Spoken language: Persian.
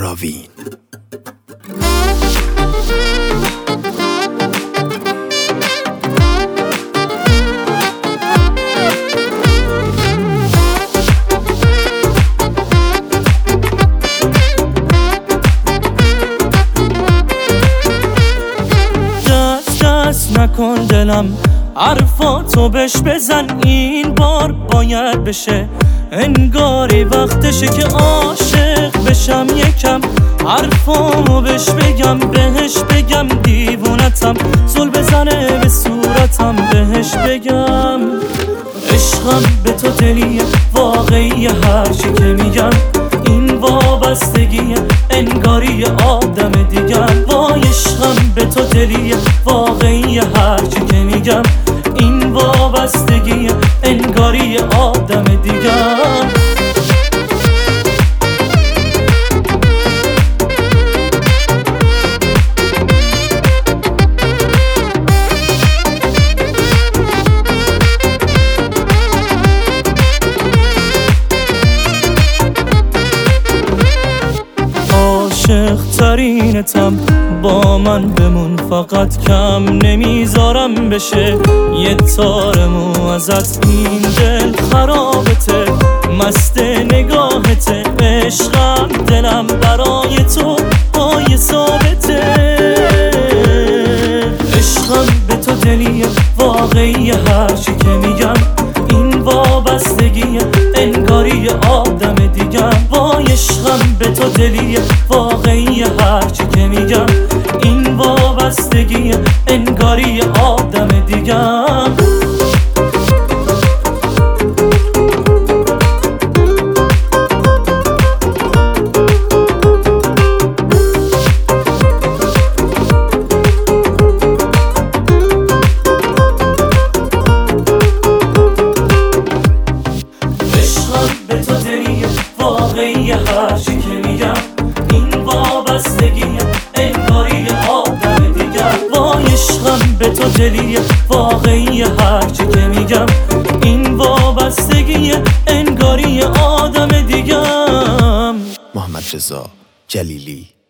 راوین. دست نکن دلم، حرفاتو بهش بزن، این بار باید بشه، انگاری وقتشه که عاشق بشم یکم، حرفامو بهش بگم، بهش بگم دیوونتم، زل بزنه به صورتم، بهش بگم عشقم به تو دلیه واقعی، هرچی که میگم این وابستگیه، انگاری آدم دیگم. وای عشقم به تو دلیه واقعی، هرچی که میگم این وابستگیه، انگاری آدم دیگم. عاشق ترینتم، با من بمون فقط، کم نمیذارم بشه یه تار مو ازت، این دل خرابته مست نگاهته، عشقم دلم برای تو پای ثابته، عشقم به تو دلیه واقعی، هرچی که میگم این وابستگیه، انگاری آدم دیگم. وای عشقم به تو دلیه واقعی، هرچی که میگم این وابستگیه، انگاری آدم دیگم. واقعی هرچی که میگم این وابستگیه، انگاری آدم دیگم. وای عشقم به تو دلیه واقعی، هرچی که میگم این وابستگیه، انگاری آدم دیگم. محمد رضا جلیلی.